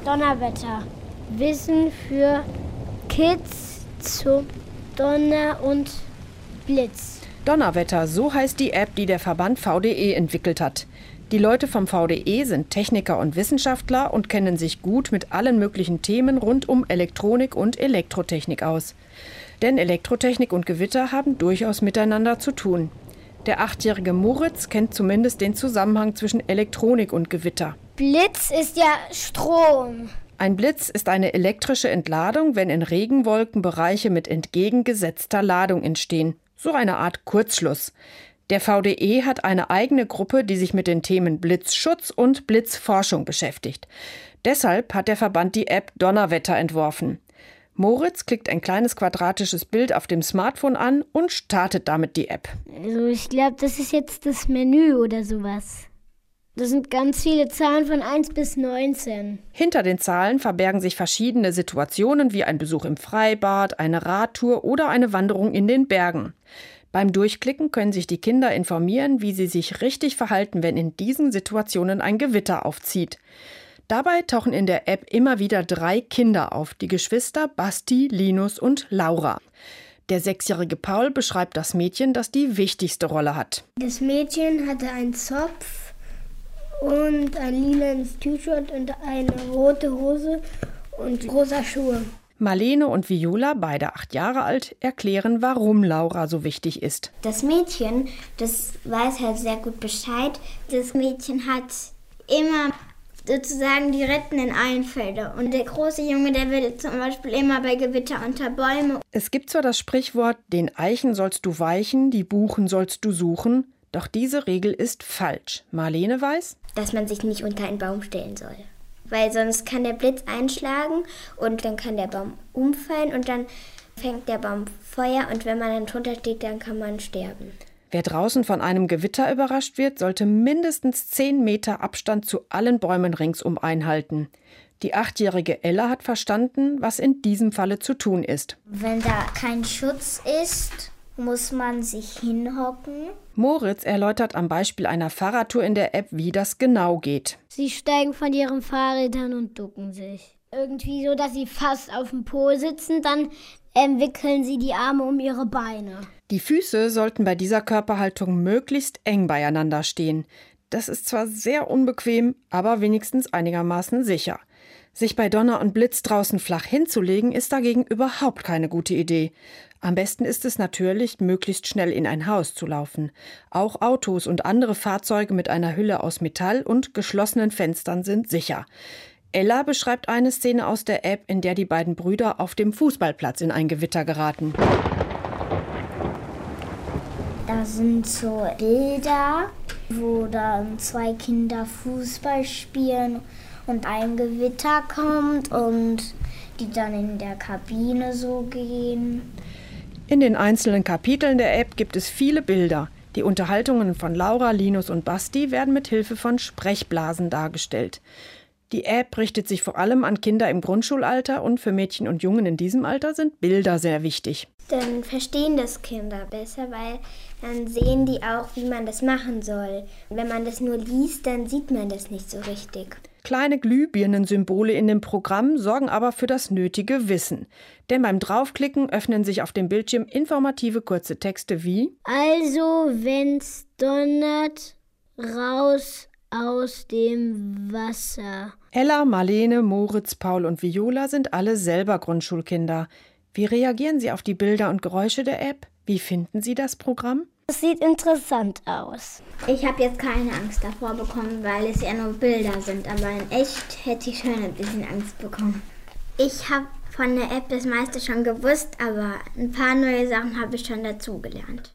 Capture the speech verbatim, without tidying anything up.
Donnerwetter. Wissen für Kids zum Donner und Blitz. Donnerwetter, so heißt die App, die der Verband V D E entwickelt hat. Die Leute vom V D E sind Techniker und Wissenschaftler und kennen sich gut mit allen möglichen Themen rund um Elektronik und Elektrotechnik aus. Denn Elektrotechnik und Gewitter haben durchaus miteinander zu tun. Der achtjährige Moritz kennt zumindest den Zusammenhang zwischen Elektronik und Gewitter. Blitz ist ja Strom. Ein Blitz ist eine elektrische Entladung, wenn in Regenwolken Bereiche mit entgegengesetzter Ladung entstehen. So eine Art Kurzschluss. Der V D E hat eine eigene Gruppe, die sich mit den Themen Blitzschutz und Blitzforschung beschäftigt. Deshalb hat der Verband die App Donnerwetter entworfen. Moritz klickt ein kleines quadratisches Bild auf dem Smartphone an und startet damit die App. Also ich glaube, das ist jetzt das Menü oder sowas. Das sind ganz viele Zahlen von eins bis neunzehn. Hinter den Zahlen verbergen sich verschiedene Situationen wie ein Besuch im Freibad, eine Radtour oder eine Wanderung in den Bergen. Beim Durchklicken können sich die Kinder informieren, wie sie sich richtig verhalten, wenn in diesen Situationen ein Gewitter aufzieht. Dabei tauchen in der App immer wieder drei Kinder auf, die Geschwister Basti, Linus und Laura. Der sechsjährige Paul beschreibt das Mädchen, das die wichtigste Rolle hat. Das Mädchen hatte einen Zopf und ein lilanes T-Shirt und eine rote Hose und rosa Schuhe. Marlene und Viola, beide acht Jahre alt, erklären, warum Laura so wichtig ist. Das Mädchen, das weiß halt sehr gut Bescheid. Das Mädchen hat immer sozusagen die rettenden Einfälle. Und der große Junge, der will zum Beispiel immer bei Gewitter unter Bäume. Es gibt zwar das Sprichwort, den Eichen sollst du weichen, die Buchen sollst du suchen, doch diese Regel ist falsch. Marlene weiß, dass man sich nicht unter einen Baum stellen soll. Weil sonst kann der Blitz einschlagen und dann kann der Baum umfallen und dann fängt der Baum Feuer und wenn man dann drunter steht, dann kann man sterben. Wer draußen von einem Gewitter überrascht wird, sollte mindestens zehn Meter Abstand zu allen Bäumen ringsum einhalten. Die achtjährige Ella hat verstanden, was in diesem Falle zu tun ist. Wenn da kein Schutz ist, muss man sich hinhocken. Moritz erläutert am Beispiel einer Fahrradtour in der App, wie das genau geht. Sie steigen von ihren Fahrrädern und ducken sich. Irgendwie so, dass sie fast auf dem Po sitzen, dann ähm, wickeln sie die Arme um ihre Beine. Die Füße sollten bei dieser Körperhaltung möglichst eng beieinander stehen. Das ist zwar sehr unbequem, aber wenigstens einigermaßen sicher. Sich bei Donner und Blitz draußen flach hinzulegen, ist dagegen überhaupt keine gute Idee. Am besten ist es natürlich, möglichst schnell in ein Haus zu laufen. Auch Autos und andere Fahrzeuge mit einer Hülle aus Metall und geschlossenen Fenstern sind sicher. Ella beschreibt eine Szene aus der App, in der die beiden Brüder auf dem Fußballplatz in ein Gewitter geraten. Da sind so Bilder, wo dann zwei Kinder Fußball spielen und ein Gewitter kommt und die dann in der Kabine so gehen. In den einzelnen Kapiteln der App gibt es viele Bilder. Die Unterhaltungen von Laura, Linus und Basti werden mit Hilfe von Sprechblasen dargestellt. Die App richtet sich vor allem an Kinder im Grundschulalter und für Mädchen und Jungen in diesem Alter sind Bilder sehr wichtig. Dann verstehen das Kinder besser, weil dann sehen die auch, wie man das machen soll. Wenn man das nur liest, dann sieht man das nicht so richtig. Kleine Glühbirnensymbole in dem Programm sorgen aber für das nötige Wissen. Denn beim Draufklicken öffnen sich auf dem Bildschirm informative kurze Texte wie: Also, wenn's donnert, raus aus dem Wasser. Ella, Marlene, Moritz, Paul und Viola sind alle selber Grundschulkinder. Wie reagieren Sie auf die Bilder und Geräusche der App? Wie finden Sie das Programm? Das sieht interessant aus. Ich habe jetzt keine Angst davor bekommen, weil es ja nur Bilder sind. Aber in echt hätte ich schon ein bisschen Angst bekommen. Ich habe von der App das meiste schon gewusst, aber ein paar neue Sachen habe ich schon dazugelernt.